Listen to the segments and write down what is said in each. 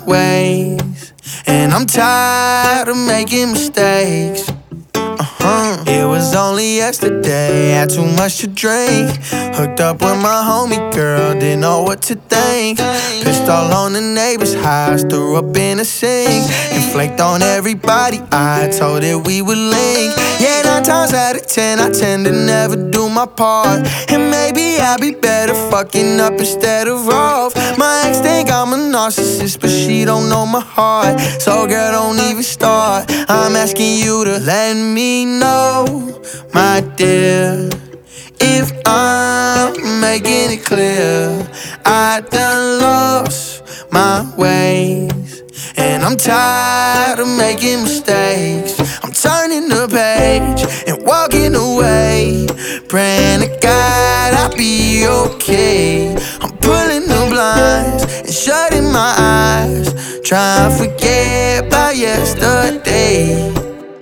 ways, and I'm tired of making mistakes. It was only yesterday, had too much to drink. Hooked up with my homie girl, didn't know what to think. Pissed all on the neighbor's house, threw up in a sink. And flaked on everybody, I told it we would link. Yeah, 9 times out of 10, I tend to never do my part. And maybe I'll be better fucking up instead of off. My ex think I'm a narcissist, but she don't know my heart. So girl, don't even start. I'm asking you to let me know, my dear, if I'm making it clear. I done lost my ways, and I'm tired of making mistakes. I'm turning the page and walking away, praying to God I'll be okay. I'm pulling the blinds and shutting my eyes, trying to forget about yesterday.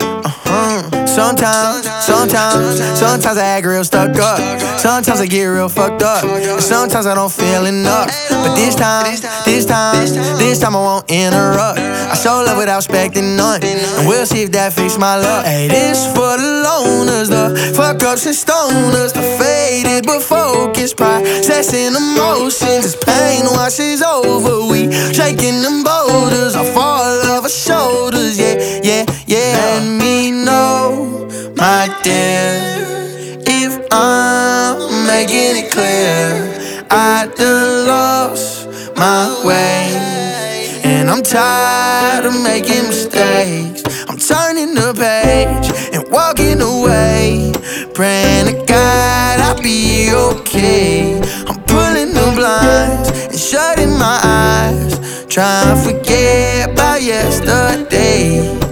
Sometimes I act real stuck up. Sometimes I get real fucked up, and sometimes I don't feel enough. But this time I won't interrupt. I show love without expecting none, and we'll see if that fixes my luck. Hey, this for the loners, the fuck ups and stoners, the faded but focused, processing emotions. As pain washes over, we shaking them boulders off all of our shoulders. Yeah. Let me know, my dear, if I'm making it clear. I done lost my way, and I'm tired of making mistakes. I'm turning the page and walking away, praying to God I'll be okay. I'm pulling the blinds and shutting my eyes, trying to forget about yesterday.